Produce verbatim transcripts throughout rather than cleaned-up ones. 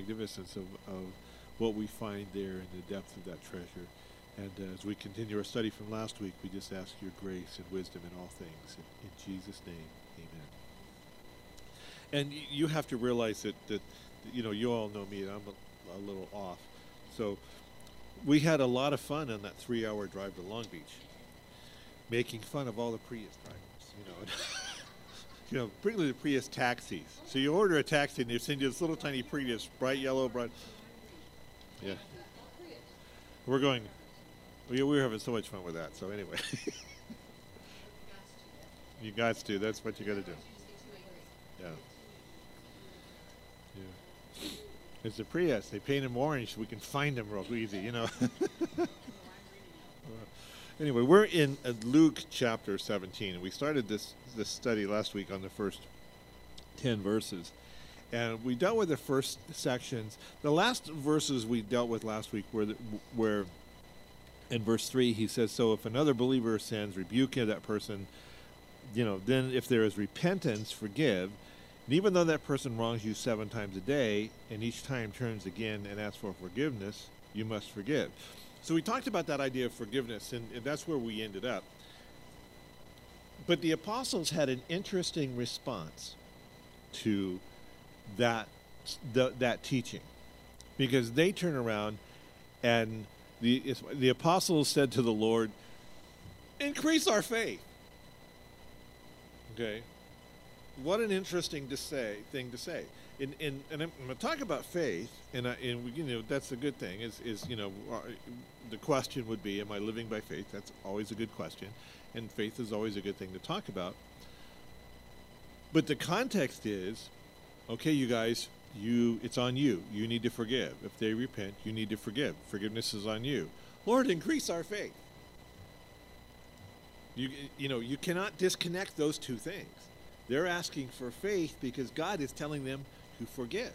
magnificence of, of what we find there in the depth of that treasure. And uh, as we continue our study from last week, we just ask your grace and wisdom in all things. In, in Jesus' name, amen. And y- you have to realize that, that, you know, you all know me, and I'm a, a little off. So we had a lot of fun on that three-hour drive to Long Beach, making fun of all the Prius drivers, you know. You know, particularly the Prius taxis. So you order a taxi and they send you this little tiny Prius, bright yellow, bright. Yeah. We're going. We, we were having so much fun with that. So anyway. You got to. That's what you got to do. Yeah. Yeah. It's a Prius. They paint them orange so we can find them real easy, you know. Anyway, we're in uh, Luke chapter seventeen, and we started this this study last week on the first ten verses, and we dealt with the first sections. The last verses we dealt with last week were the, where, in verse three, he says, "So if another believer sins, rebuke that person. You know, then if there is repentance, forgive. And even though that person wrongs you seven times a day, and each time turns again and asks for forgiveness, you must forgive." So we talked about that idea of forgiveness, and, and that's where we ended up. But the apostles had an interesting response to that the, that teaching, because they turn around and the the apostles said to the Lord, "Increase our faith." Okay, what an interesting to say thing to say. In, in, and I'm, I'm going to talk about faith, and, I, and we, you know, that's a good thing. Is is you know, uh, the question would be, am I living by faith? That's always a good question, and faith is always a good thing to talk about. But the context is, okay, you guys, you it's on you. You need to forgive. If they repent, you need to forgive. Forgiveness is on you. Lord, increase our faith. You you know, you cannot disconnect those two things. They're asking for faith because God is telling them to forgive.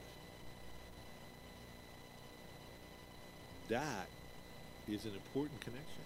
That is an important connection.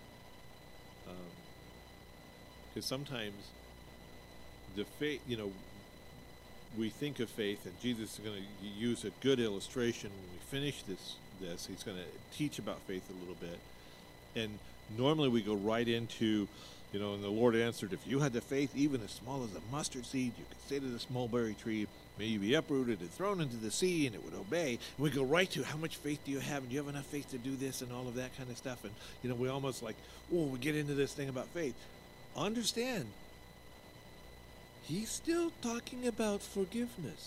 Because um, sometimes the faith, you know, we think of faith, and Jesus is going to use a good illustration when we finish this. This he's going to teach about faith a little bit, and normally we go right into, you know, and the Lord answered, "If you had the faith even as small as a mustard seed, you could say to this mulberry tree, may you be uprooted and thrown into the sea, and it would obey." And we go right to, how much faith do you have? And do you have enough faith to do this and all of that kind of stuff? And, you know, we almost like, oh, we get into this thing about faith. Understand, he's still talking about forgiveness.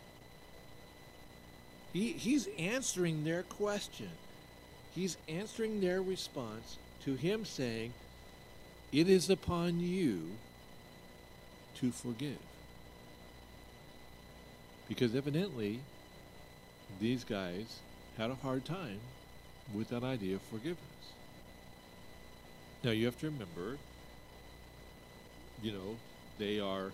He, he's answering their question. He's answering their response to him saying, it is upon you to forgive. Because evidently, these guys had a hard time with that idea of forgiveness. Now you have to remember, you know, they are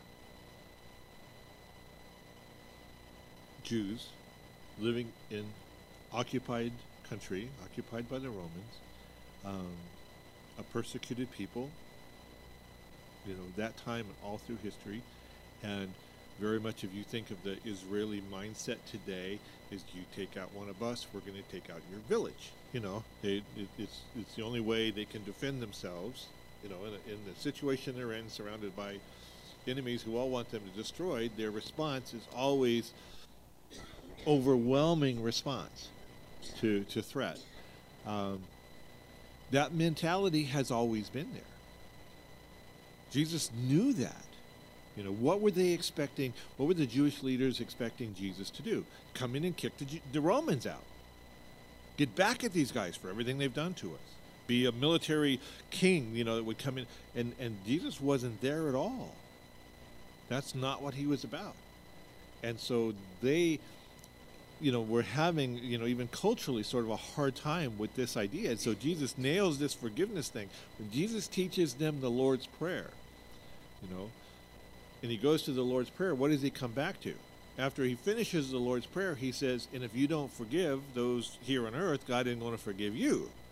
Jews living in occupied country, occupied by the Romans, um, a persecuted people, you know, that time and all through history. And very much if you think of the Israeli mindset today, is you take out one of us, we're going to take out your village. You know, they, it, it's it's the only way they can defend themselves, you know, in, a, in the situation they're in, surrounded by enemies who all want them to destroy. Their response is always overwhelming response to, to threat. Um, that mentality has always been there. Jesus knew that. You know, what were they expecting? What were the Jewish leaders expecting Jesus to do? Come in and kick the, the Romans out. Get back at these guys for everything they've done to us. Be a military king, you know, that would come in. And, and Jesus wasn't there at all. That's not what he was about. And so they, you know, were having, you know, even culturally sort of a hard time with this idea. And so Jesus nails this forgiveness thing. When Jesus teaches them the Lord's Prayer, you know, and he goes to the Lord's Prayer, what does he come back to? After he finishes the Lord's Prayer, he says, and if you don't forgive those here on earth, God isn't going to forgive you.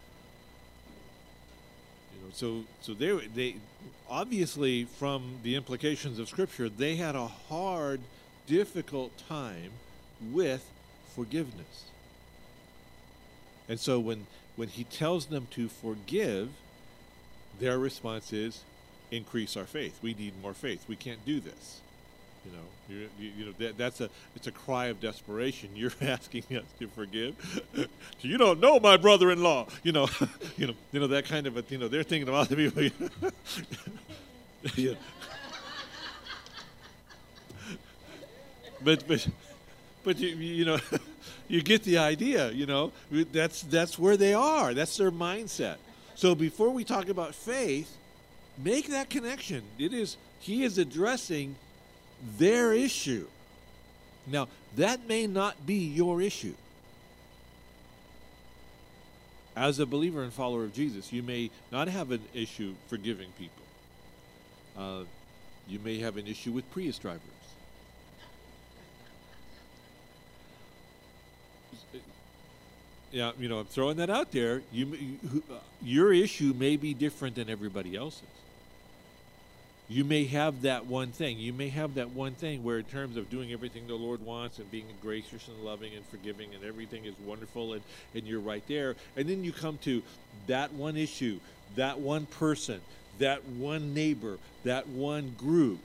You know, so so they they obviously, from the implications of Scripture, they had a hard, difficult time with forgiveness. And so when, when he tells them to forgive, their response is, increase our faith. We need more faith. We can't do this. You know, you, you, you know that, that's a it's a cry of desperation. You're asking us to forgive. You don't know my brother-in-law. You know, you know, you know that kind of a. You know, they're thinking about the people. Yeah. But but but you you know, you get the idea. You know, that's that's where they are. That's their mindset. So before we talk about faith, make that connection. It is he is addressing their issue. Now, that may not be your issue. As a believer and follower of Jesus, you may not have an issue forgiving people. Uh, you may have an issue with Prius drivers. Yeah, you know, I'm throwing that out there. You, you, uh, your issue may be different than everybody else's. You may have that one thing. You may have that one thing where in terms of doing everything the Lord wants and being gracious and loving and forgiving and everything is wonderful and, and you're right there. And then you come to that one issue, that one person, that one neighbor, that one group.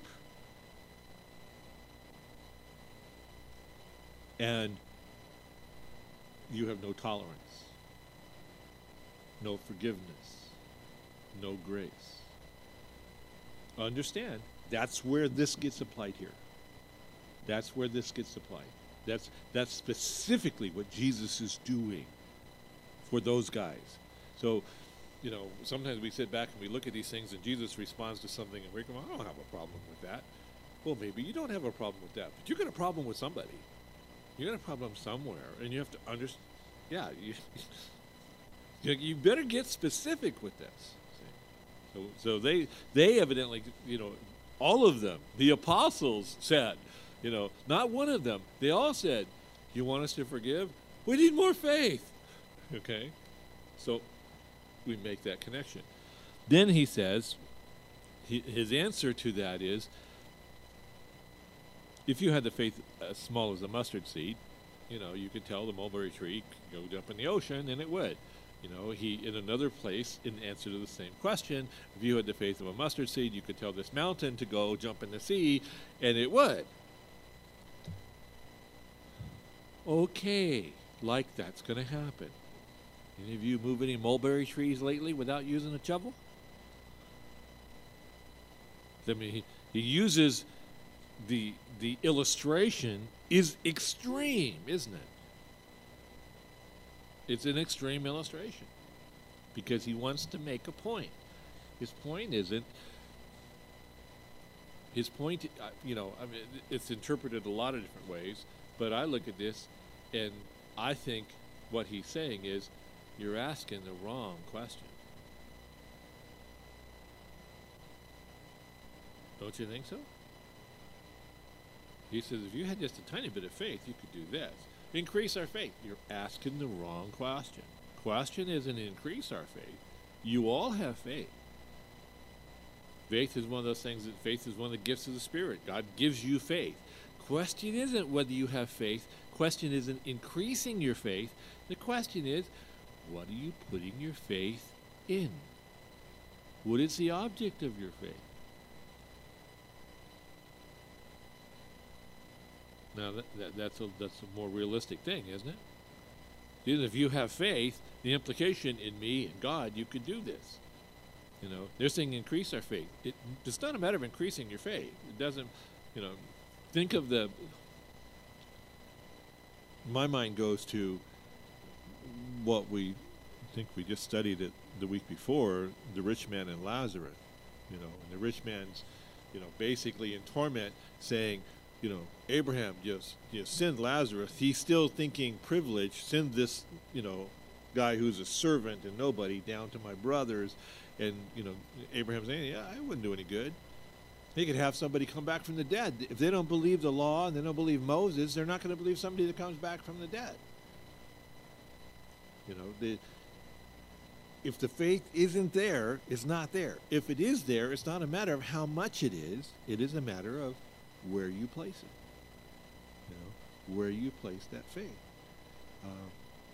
And you have no tolerance, no forgiveness, no grace. Understand, that's where this gets applied here. That's where this gets applied. That's that's specifically what Jesus is doing for those guys. So, you know, sometimes we sit back and we look at these things and Jesus responds to something and we go, I don't have a problem with that. Well, maybe you don't have a problem with that, but you got a problem with somebody. You got a problem somewhere, and you have to understand. Yeah, you, you better get specific with this. So, so they they evidently, you know, all of them, the apostles said, you know, not one of them, they all said, you want us to forgive? We need more faith. Okay? So we make that connection. Then he says, he, his answer to that is, if you had the faith as small as a mustard seed, you know, you could tell the mulberry tree could go jump in the ocean, and it would. You know, he, in another place, in answer to the same question, if you had the faith of a mustard seed, you could tell this mountain to go jump in the sea, and it would. Okay, like that's going to happen. Any of you move any mulberry trees lately without using a shovel? I mean, he, he uses the, the illustration is extreme, isn't it? It's an extreme illustration because he wants to make a point. His point isn't, his point, uh, you know, I mean, it's interpreted a lot of different ways, but I look at this and I think what he's saying is, you're asking the wrong question. Don't you think so? He says, if you had just a tiny bit of faith, you could do this. Increase our faith. You're asking the wrong question. Question isn't increase our faith. You all have faith. Faith is one of those things that faith is one of the gifts of the Spirit. God gives you faith. Question isn't whether you have faith. Question isn't increasing your faith. The question is, what are you putting your faith in? What is the object of your faith? Now, that, that, that's, a, that's a more realistic thing, isn't it? Even if you have faith, the implication in me and God, you could do this. You know, they're saying increase our faith. It, it's not a matter of increasing your faith. It doesn't, you know, think of the, my mind goes to what we think we just studied it the week before, the rich man and Lazarus. You know, and the rich man's, you know, basically in torment saying, you know, Abraham just you know, send Lazarus. He's still thinking privilege. Send this, you know, guy who's a servant and nobody down to my brothers. And, you know, Abraham's saying, yeah, I wouldn't do any good. He could have somebody come back from the dead. If they don't believe the law and they don't believe Moses, they're not going to believe somebody that comes back from the dead. You know, the, if the faith isn't there, it's not there. If it is there, it's not a matter of how much it is. It is a matter of where you place it. You know, where you place that faith. Um,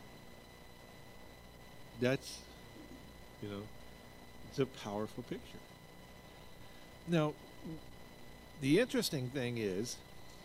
that's, you know, it's a powerful picture. Now, the interesting thing is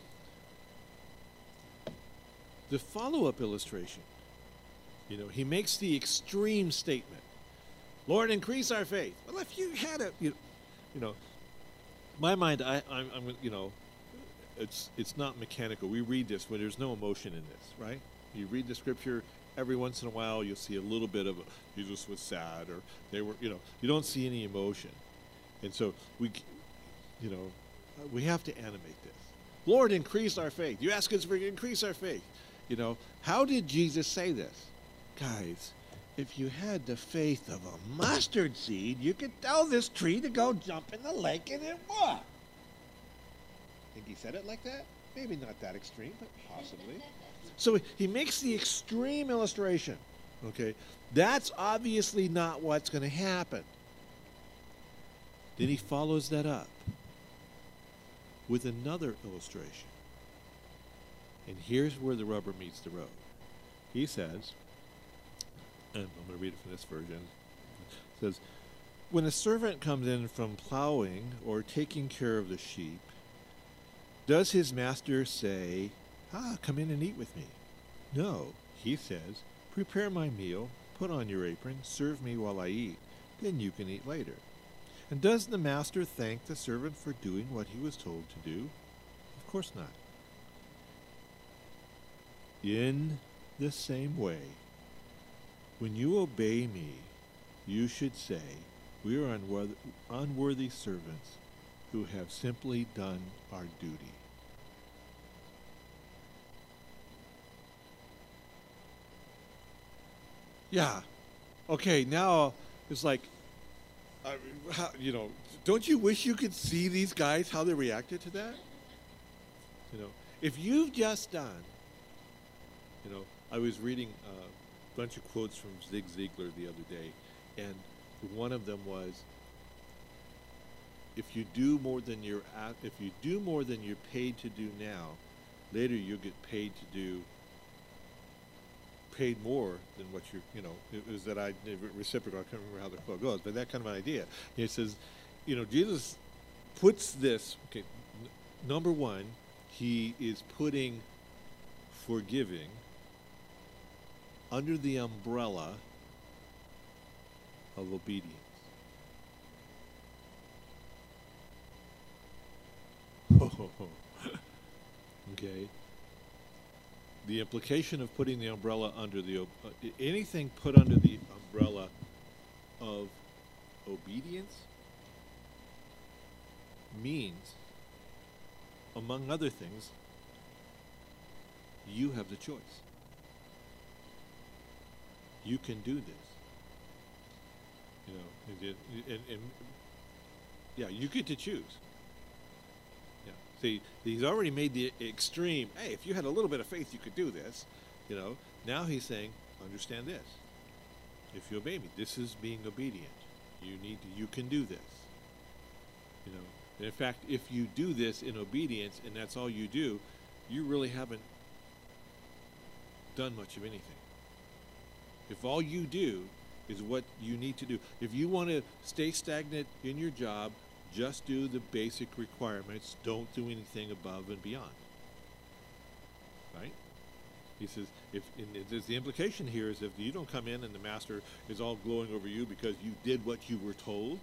the follow-up illustration. You know, he makes the extreme statement, Lord, increase our faith. Well, if you had a, you, you know, my mind, I, I'm, I'm, you know, it's it's not mechanical. We read this when there's no emotion in this, right? You read the scripture, every once in a while you'll see a little bit of a, Jesus was sad, or they were, you know, you don't see any emotion. And so we, you know, we have to animate this. Lord, increase our faith. You ask us for increase our faith. You know, how did Jesus say this? Guys, if you had the faith of a mustard seed, you could tell this tree to go jump in the lake and it would. Think he said it like that? Maybe not that extreme, but possibly. So he makes the extreme illustration. Okay, that's obviously not what's going to happen. Then he follows that up with another illustration. And here's where the rubber meets the road. He says, and I'm going to read it from this version. It says, when a servant comes in from plowing or taking care of the sheep, does his master say, ah, come in and eat with me? No, he says, prepare my meal, put on your apron, serve me while I eat, then you can eat later. And does the master thank the servant for doing what he was told to do? Of course not. In the same way, when you obey me, you should say, we are unworthy, unworthy servants who have simply done our duty. Yeah. Okay, now it's like, uh, how, you know, don't you wish you could see these guys, how they reacted to that? You know, if you've just done, you know, I was reading a bunch of quotes from Zig Ziglar the other day, and one of them was, if you do more than you're at, if you do more than you're paid to do now, later you'll get paid to do paid more than what you're, you know, it was that I, reciprocal, I can't remember how the quote goes, but that kind of an idea. It says, you know, Jesus puts this, okay, n- number one, he is putting forgiving under the umbrella of obedience. Okay. The implication of putting the umbrella under the, uh, anything put under the umbrella of obedience means, among other things, you have the choice. You can do this. You know, and, and, and yeah, you get to choose. Yeah. See, he's already made the extreme, hey, if you had a little bit of faith, you could do this. You know, now he's saying, understand this. If you obey me, this is being obedient. You need to, you can do this. You know, and in fact, if you do this in obedience and that's all you do, you really haven't done much of anything. If all you do is what you need to do, if you want to stay stagnant in your job, just do the basic requirements. Don't do anything above and beyond. Right? He says, if and there's the implication here is if you don't come in and the master is all glowing over you because you did what you were told.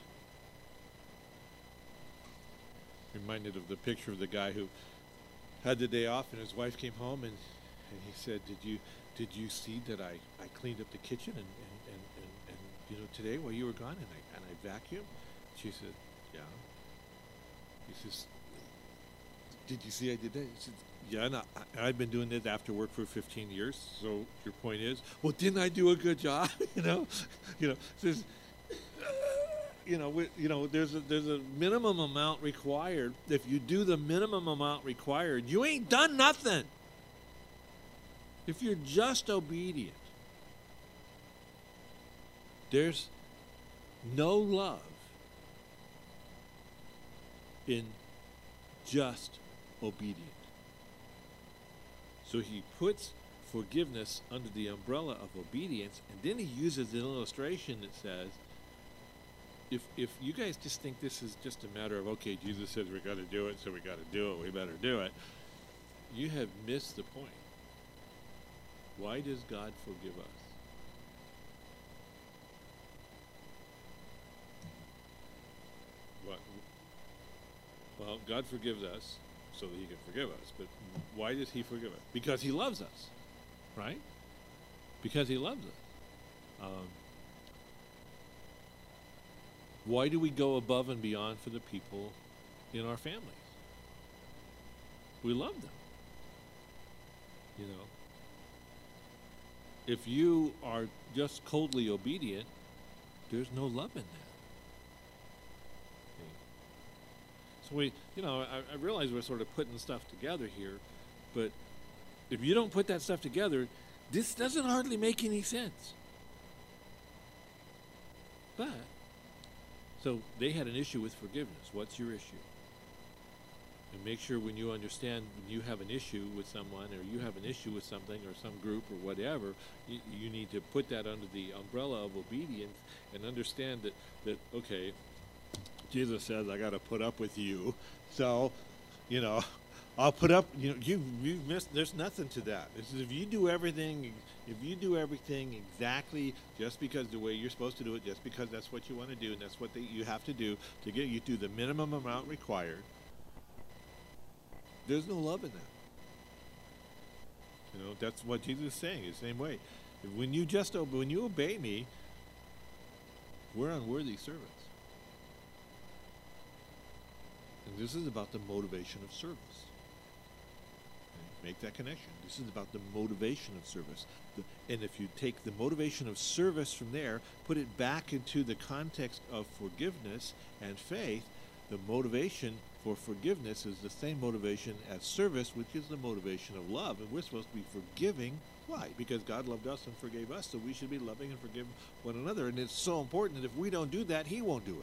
Reminded of the picture of the guy who had the day off and his wife came home and, and he said, did you did you see that I, I cleaned up the kitchen and, and, and, and, and you know today while you were gone and I and I vacuumed? She said, yeah. He says, did you see I did that? He said, yeah, and I, I've been doing this after work for fifteen years. So your point is, well, didn't I do a good job? you know, you know, says, you know, we, you know, there's a, there's a minimum amount required. If you do the minimum amount required, you ain't done nothing. If you're just obedient, there's no love in just obedient. So he puts forgiveness under the umbrella of obedience, and then he uses an illustration that says, if if you guys just think this is just a matter of, okay, Jesus says we got to do it, so we got to do it, we better do it, you have missed the point. Why does God forgive us? What? Well, God forgives us so that he can forgive us, but why does he forgive us? Because he loves us, right? Because he loves us. Um, why do we go above and beyond for the people in our families? We love them. You know, if you are just coldly obedient, there's no love in that. So we, you know, I, I realize we're sort of putting stuff together here, but if you don't put that stuff together, this doesn't hardly make any sense. But, so they had an issue with forgiveness. What's your issue? And make sure when you understand when you have an issue with someone, or you have an issue with something, or some group, or whatever, you, you need to put that under the umbrella of obedience and understand that, that okay, Jesus says I got to put up with you, so, you know, I'll put up. You know, you you missed. There's nothing to that. It's if you do everything, if you do everything exactly just because the way you're supposed to do it, just because that's what you want to do, and that's what they, you have to do to get you to the minimum amount required. There's no love in that. You know, that's what Jesus is saying. The same way, when you just obey, when you obey me, we're unworthy servants. And this is about the motivation of service. Okay? Make that connection. This is about the motivation of service. The, and if you take the motivation of service from there, put it back into the context of forgiveness and faith, the motivation for forgiveness is the same motivation as service, which is the motivation of love. And we're supposed to be forgiving. Why? Because God loved us and forgave us, so we should be loving and forgiving one another. And it's so important that if we don't do that, he won't do it.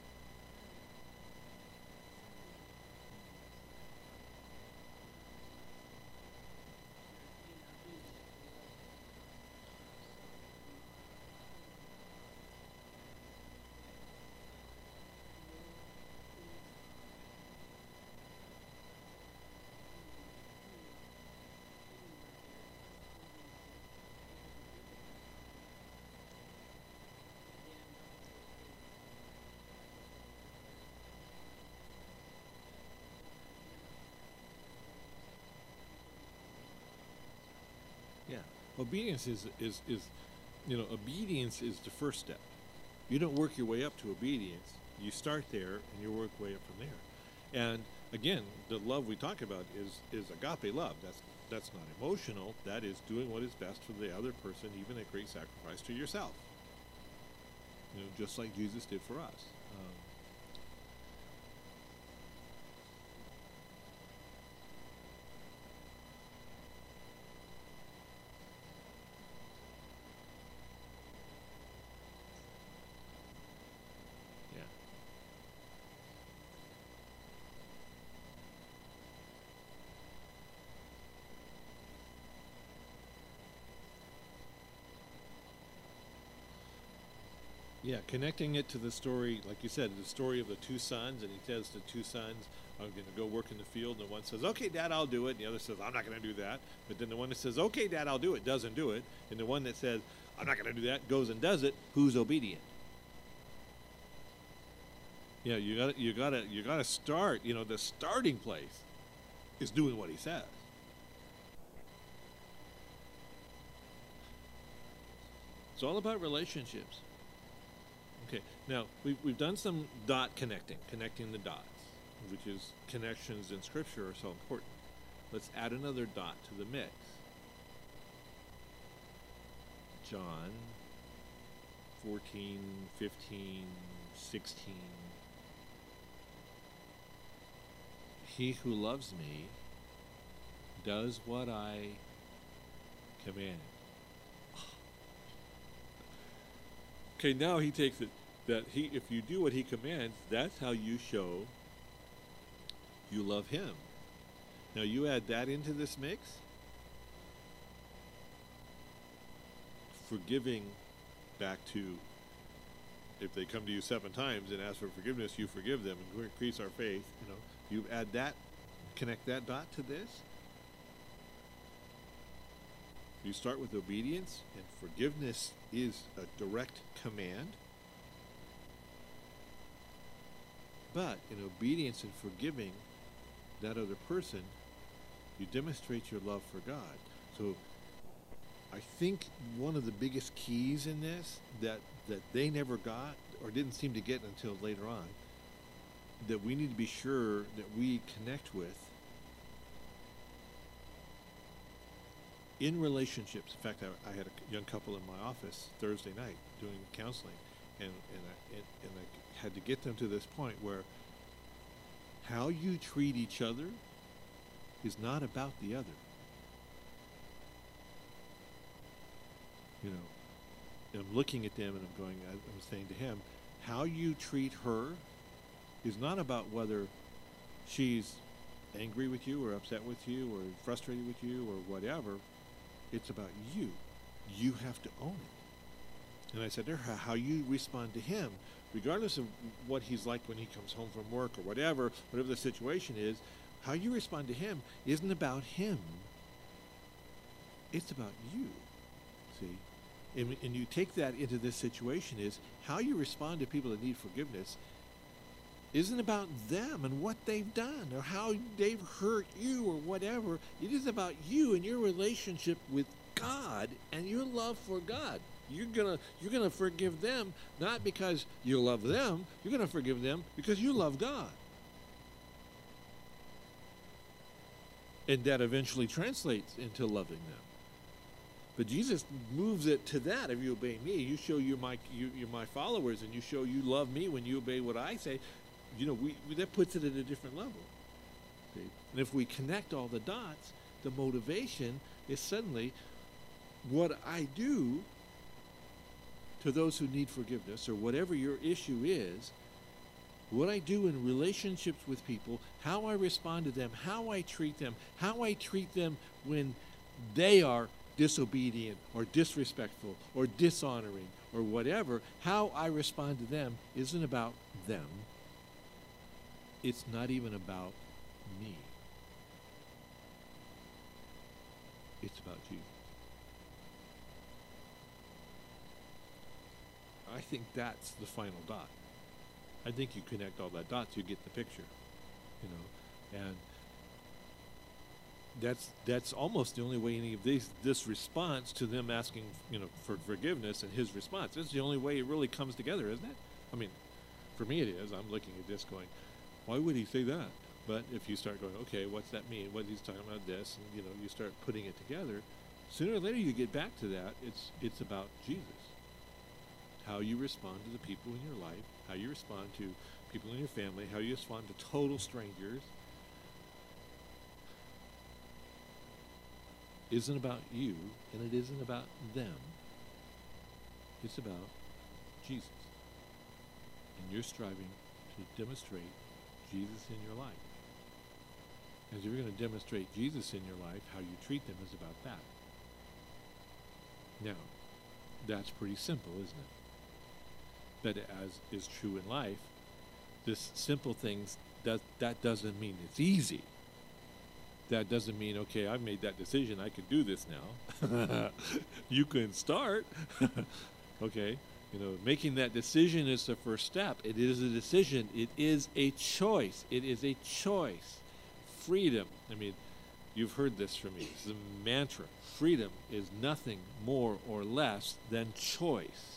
Yeah, obedience is, is, is, you know, obedience is the first step. You don't work your way up to obedience. You start there and you work way up from there. And again, the love we talk about is, is agape love. That's, that's not emotional. That is doing what is best for the other person, even at great sacrifice to yourself. You know, just like Jesus did for us. Um, Yeah, connecting it to the story, like you said, the story of the two sons, and he says the two sons are going to go work in the field, and the one says, okay, Dad, I'll do it, and the other says, I'm not going to do that. But then the one that says, okay, Dad, I'll do it, doesn't do it, and the one that says, I'm not going to do that, goes and does it. Who's obedient? Yeah, you got you got to you got to start. You know, the starting place is doing what he says. It's all about relationships. Okay, now we've, we've done some dot connecting, connecting the dots, which is connections in Scripture are so important. Let's add another dot to the mix. John fourteen, fifteen, sixteen. He who loves me does what I command. Okay, now he takes it that he, if you do what he commands, that's how you show you love him. Now you add that into this mix, forgiving back to, if they come to you seven times and ask for forgiveness, you forgive them and increase our faith. You know, you add that, connect that dot to this. You start with obedience, and forgiveness is a direct command. But in obedience and forgiving that other person, you demonstrate your love for God. So I think one of the biggest keys in this that, that they never got or didn't seem to get until later on, that we need to be sure that we connect with in relationships. In fact, I, I had a young couple in my office Thursday night doing counseling, and, and, I, and, and I had to get them to this point where how you treat each other is not about the other. You know, and I'm looking at them and I'm going, I, I'm saying to him, how you treat her is not about whether she's angry with you or upset with you or frustrated with you or whatever. It's about you. You have to own it. And I said to her, how you respond to him, regardless of what he's like when he comes home from work or whatever, whatever the situation is, how you respond to him isn't about him. It's about you. See? And, and you take that into this situation is how you respond to people that need forgiveness isn't about them and what they've done or how they've hurt you or whatever. It is about you and your relationship with God and your love for God. You're gonna you're gonna forgive them not because you love them. You're gonna forgive them because you love God. And that eventually translates into loving them. But Jesus moves it to that. If you obey me, you show you're my you, you're my followers, and you show you love me when you obey what I say. You know, we, we that puts it at a different level. See? And if we connect all the dots, the motivation is suddenly what I do to those who need forgiveness, or whatever your issue is, what I do in relationships with people, how I respond to them, how I treat them, how I treat them when they are disobedient or disrespectful or dishonoring or whatever, how I respond to them isn't about them. It's not even about me. It's about Jesus. I think that's the final dot. I think you connect all that dots, you get the picture, you know, and that's that's almost the only way any of these this response to them asking, you know, for forgiveness and his response. It's the only way it really comes together, isn't it? I mean, for me it is. I'm looking at this going, why would he say that? But if you start going, okay, what's that mean? What he's talking about this, and you know, you start putting it together, sooner or later you get back to that. It's it's about Jesus. How you respond to the people in your life, how you respond to people in your family, how you respond to total strangers, isn't about you, and it isn't about them. It's about Jesus. And you're striving to demonstrate Jesus in your life. And if you're going to demonstrate Jesus in your life, how you treat them is about that. Now, that's pretty simple, isn't it? But as is true in life, this simple things, does, that doesn't mean it's easy. That doesn't mean, okay, I've made that decision, I can do this now. You can start. Okay, you know, making that decision is the first step. It is a decision. It is a choice. It is a choice. Freedom. I mean, you've heard this from me. It's a mantra. Freedom is nothing more or less than choice.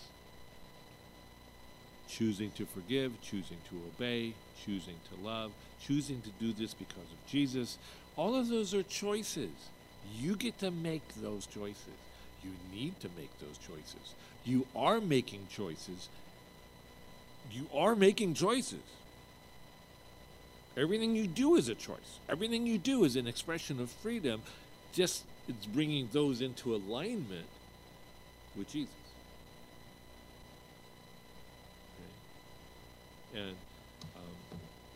Choosing to forgive, choosing to obey, choosing to love, choosing to do this because of Jesus. All of those are choices. You get to make those choices. You need to make those choices. You are making choices. You are making choices. Everything you do is a choice. Everything you do is an expression of freedom. Just it's bringing those into alignment with Jesus. Okay? And um,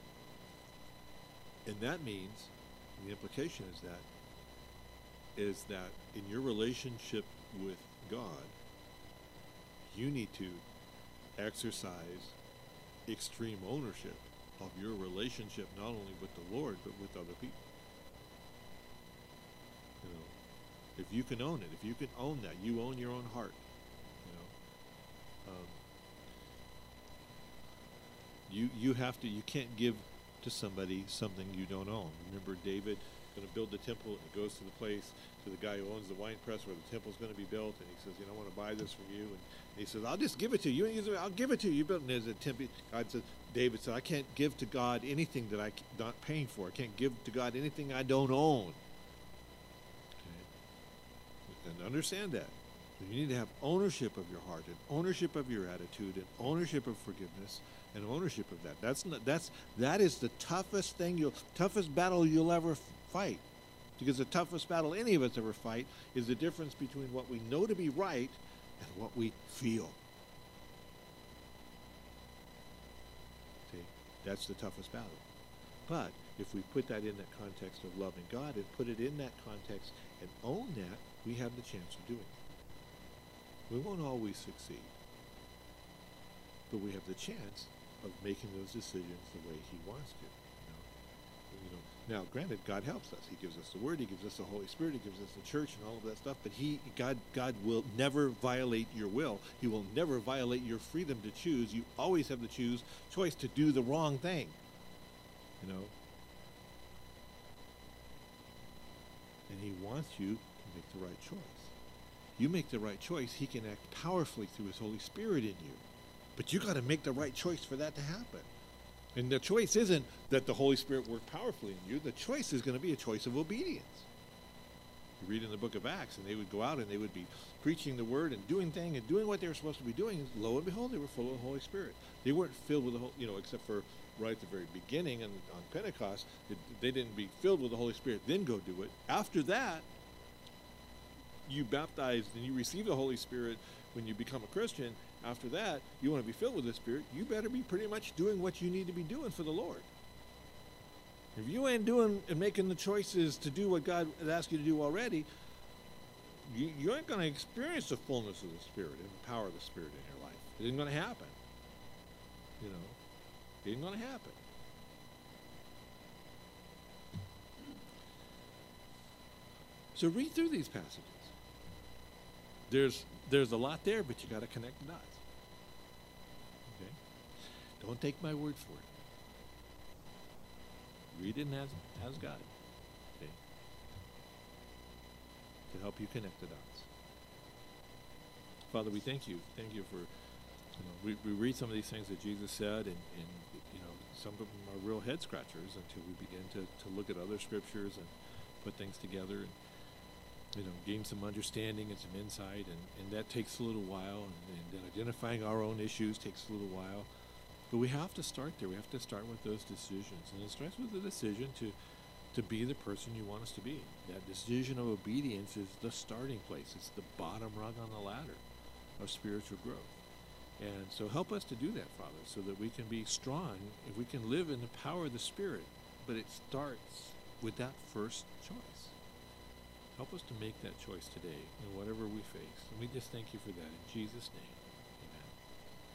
and that means the implication is that is that in your relationship with God, you need to exercise extreme ownership of your relationship, not only with the Lord, but with other people. You know, if you can own it, if you can own that, you own your own heart. You know, um, you you have to. You can't give to somebody something you don't own. Remember, David going to build the temple, and he goes to the place, to the guy who owns the wine press where the temple's going to be built, and he says, you know, I want to buy this from you. And he says, I'll just give it to you. You use it, I'll give it to you. You built, and there's a temple. God says, David said, I can't give to God anything that I'm not paying for. I can't give to God anything I don't own. Okay? And understand that. You need to have ownership of your heart, and ownership of your attitude, and ownership of forgiveness, and ownership of that. That's not, that's that is the toughest thing you'll toughest battle you'll ever fight. Because the toughest battle any of us ever fight is the difference between what we know to be right and what we feel. See, that's the toughest battle. But if we put that in that context of loving God and put it in that context and own that, we have the chance of doing it. We won't always succeed, but we have the chance of making those decisions the way He wants to. You know, you know. Now, granted, God helps us. He gives us the Word. He gives us the Holy Spirit. He gives us the church and all of that stuff. But He, God, God will never violate your will. He will never violate your freedom to choose. You always have the choose choice to do the wrong thing. You know. And He wants you to make the right choice. You make the right choice, He can act powerfully through His Holy Spirit in you. But you got to make the right choice for that to happen. And the choice isn't that the Holy Spirit worked powerfully in you. The choice is going to be a choice of obedience. You read in the book of Acts, and they would go out and they would be preaching the word and doing things and doing what they were supposed to be doing. And lo and behold, they were full of the Holy Spirit. They weren't filled with the Holy, you know, except for right at the very beginning and on Pentecost, they, they didn't be filled with the Holy Spirit, then go do it. After that, you baptized and you receive the Holy Spirit when you become a Christian. After that, you want to be filled with the Spirit, you better be pretty much doing what you need to be doing for the Lord. If you ain't doing and making the choices to do what God has asked you to do already, you, you ain't going to experience the fullness of the Spirit and the power of the Spirit in your life. It isn't going to happen. You know, it isn't going to happen. So read through these passages. There's there's a lot there, but you got to connect the dots. Okay? Don't take my word for it. Read it and ask, ask God. Okay? To help you connect the dots. Father, we thank you. Thank you for, you know, we, we read some of these things that Jesus said, and, and you know, some of them are real head scratchers until we begin to, to look at other scriptures and put things together and, you know, gain some understanding and some insight, and, and that takes a little while, and, and then identifying our own issues takes a little while. But we have to start there. We have to start with those decisions, and it starts with the decision to, to be the person you want us to be. That decision of obedience is the starting place. It's the bottom rung on the ladder of spiritual growth. And so help us to do that, Father, so that we can be strong, if we can live in the power of the Spirit. But it starts with that first choice. Help us to make that choice today in whatever we face. And we just thank you for that in Jesus' name.